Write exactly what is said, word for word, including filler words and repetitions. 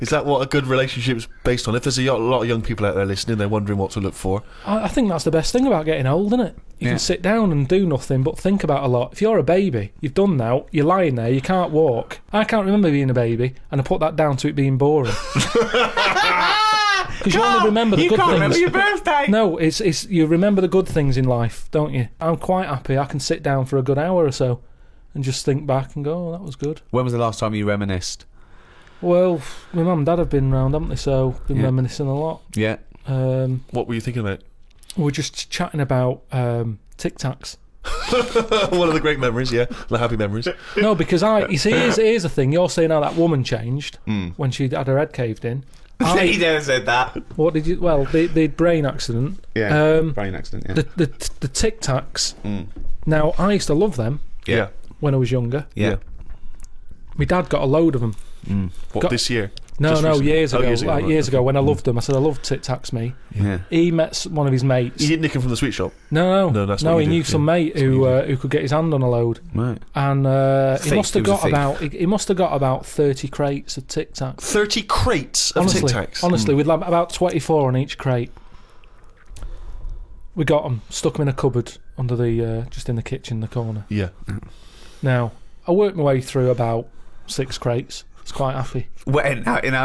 Is that what a good relationship's based on? If there's a y- lot of young people out there listening, they're wondering what to look for. I, I think that's the best thing about getting old, isn't it? You Yeah. can sit down and do nothing but think about a lot. If you're a baby, you've done now, you're lying there, you can't walk. I can't remember being a baby, and I put that down to it being boring. Because you only remember the you good can't things. remember your birthday. No, it's it's you remember the good things in life, don't you? I'm quite happy. I can sit down for a good hour or so and just think back and go, oh, that was good. When was the last time you reminisced? Well, my mum and dad have been round, haven't they? So been Yeah. reminiscing a lot. Yeah. Um, What were you thinking about? we were just chatting about um, Tic Tacs. One of the great memories, yeah. The happy memories. No, because I, you see, here's, here's the thing. You're saying how that woman changed Mm. when she had her head caved in. he I, never said that. what did you? Well, the the brain accident. Yeah. Um, Brain accident. Yeah. the the the Tic Tacs. Mm. Now, I used to love them Yeah. when I was younger. yeah. My dad got a load of them. Mm. What, Got- this year? No, Just no, recently? years Oh, ago, years ago, like right, years okay. ago when I loved them. I said I loved Tic Tacs, me. Yeah. He met s- one of his mates. You didn't nick him from the sweet shop? No, no, No, that's no. what He you do, knew some yeah. mate That's what who you do. uh, who could get his hand on a load, Right. and uh, he Thief, must he have was a got thief. about he, he must have got about thirty crates of Tic Tacs. thirty crates of Honestly, Tic Tacs. honestly, Mm. with like about twenty-four on each crate. We got them, stuck them in a cupboard under the uh, just in the kitchen, in the corner. Yeah. Now I worked my way through about six crates. I was quite happy. Well, in, in our